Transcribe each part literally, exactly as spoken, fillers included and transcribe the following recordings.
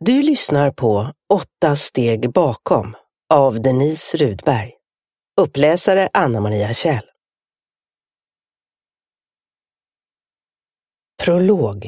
Du lyssnar på Åtta steg bakom av Denise Rudberg. Uppläsare Anna-Maria Kjell. Prolog.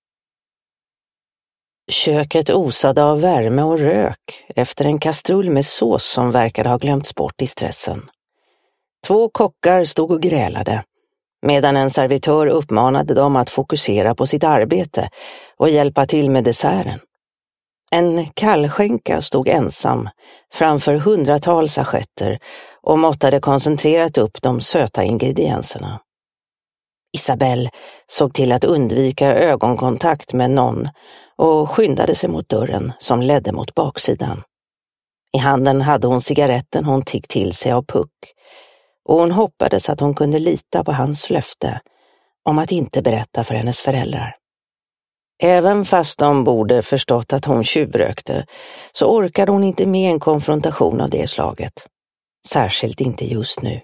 Köket osade av värme och rök efter en kastrull med sås som verkade ha glömts bort i stressen. Två kockar stod och grälade, medan en servitör uppmanade dem att fokusera på sitt arbete och hjälpa till med desserten. En kallskänka stod ensam framför hundratals assietter och måttade koncentrerat upp de söta ingredienserna. Isabelle såg till att undvika ögonkontakt med någon och skyndade sig mot dörren som ledde mot baksidan. I handen hade hon cigaretten hon tiggt till sig av Puck, och hon hoppades att hon kunde lita på hans löfte om att inte berätta för hennes föräldrar. Även fast de borde förstått att hon tjuvrökte så orkade hon inte med en konfrontation av det slaget. Särskilt inte just nu.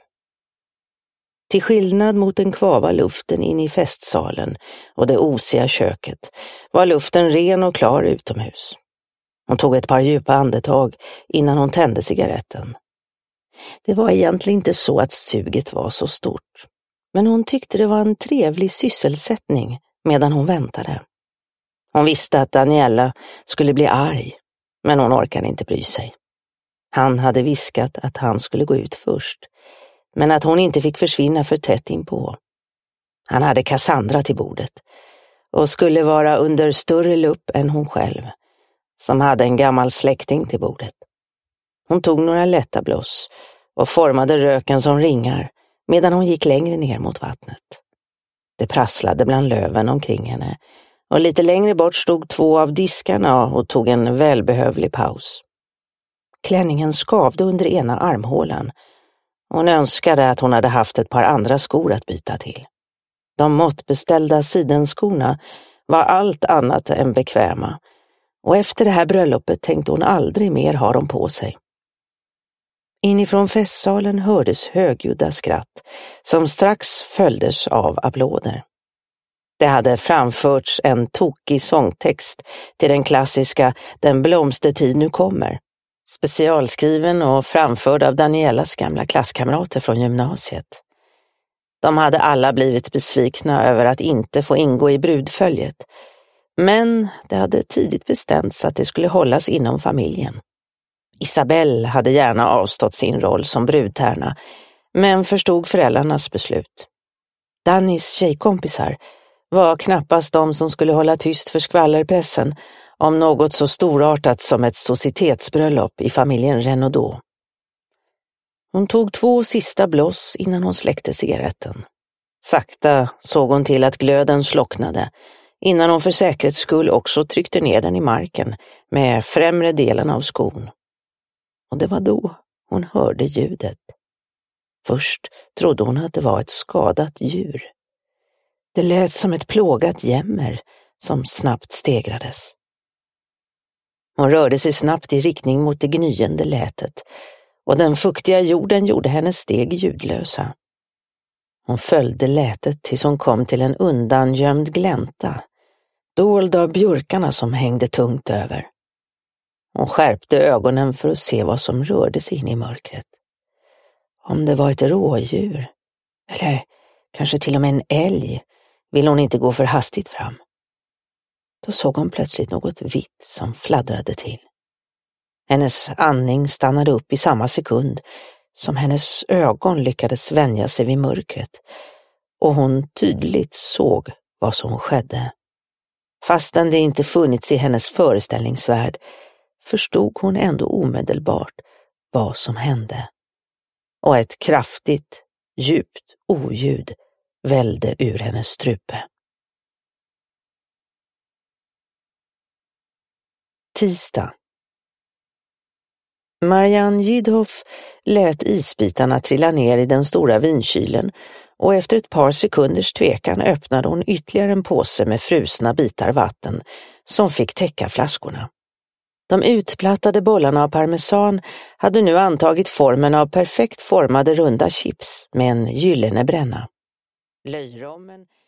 Till skillnad mot den kvava luften in i festsalen och det osiga köket var luften ren och klar utomhus. Hon tog ett par djupa andetag innan hon tände cigaretten. Det var egentligen inte så att suget var så stort, men hon tyckte det var en trevlig sysselsättning medan hon väntade. Hon visste att Daniela skulle bli arg, men hon orkade inte bry sig. Han hade viskat att han skulle gå ut först, men att hon inte fick försvinna för tätt inpå. Han hade Cassandra till bordet och skulle vara under större lupp än hon själv, som hade en gammal släkting till bordet. Hon tog några lätta bloss och formade röken som ringar medan hon gick längre ner mot vattnet. Det prasslade bland löven omkring henne, och lite längre bort stod två av diskarna och tog en välbehövlig paus. Klänningen skavde under ena armhålan. Hon önskade att hon hade haft ett par andra skor att byta till. De måttbeställda sidenskorna var allt annat än bekväma, och efter det här bröllopet tänkte hon aldrig mer ha dem på sig. Inifrån festsalen hördes högljudda skratt som strax följdes av applåder. Det hade framförts en tokig sångtext till den klassiska Den blomstertid nu kommer, specialskriven och framförd av Danielas gamla klasskamrater från gymnasiet. De hade alla blivit besvikna över att inte få ingå i brudföljet, men det hade tidigt bestämts att det skulle hållas inom familjen. Isabelle hade gärna avstått sin roll som brudtärna, men förstod föräldrarnas beslut. Dannys tjejkompisar var knappast de som skulle hålla tyst för skvallerpressen om något så storartat som ett societetsbröllop i familjen Renaudot. Hon tog två sista bloss innan hon släckte cigaretten. Sakta såg hon till att glöden slocknade, innan hon för säkerhets skull också tryckte ner den i marken med främre delen av skon. Och det var då hon hörde ljudet. Först trodde hon att det var ett skadat djur. Det lät som ett plågat jämmer som snabbt stegrades. Hon rörde sig snabbt i riktning mot det gnyende lätet, och den fuktiga jorden gjorde hennes steg ljudlösa. Hon följde lätet tills hon kom till en undangömd glänta, dold av björkarna som hängde tungt över. Hon skärpte ögonen för att se vad som rörde sig in i mörkret. Om det var ett rådjur, eller kanske till och med en älg, ville hon inte gå för hastigt fram. Då såg hon plötsligt något vitt som fladdrade till. Hennes andning stannade upp i samma sekund som hennes ögon lyckades vänja sig vid mörkret, och hon tydligt såg vad som skedde. Fastän det inte funnits i hennes föreställningsvärld förstod hon ändå omedelbart vad som hände. Och ett kraftigt, djupt oljud vällde ur hennes strupe. Tisdag. Marianne Gidhoff lät isbitarna trilla ner i den stora vinkylen, och efter ett par sekunders tvekan öppnade hon ytterligare en påse med frusna bitar vatten som fick täcka flaskorna. De utplattade bollarna av parmesan hade nu antagit formen av perfekt formade runda chips med en gyllene bränna. Löjrommen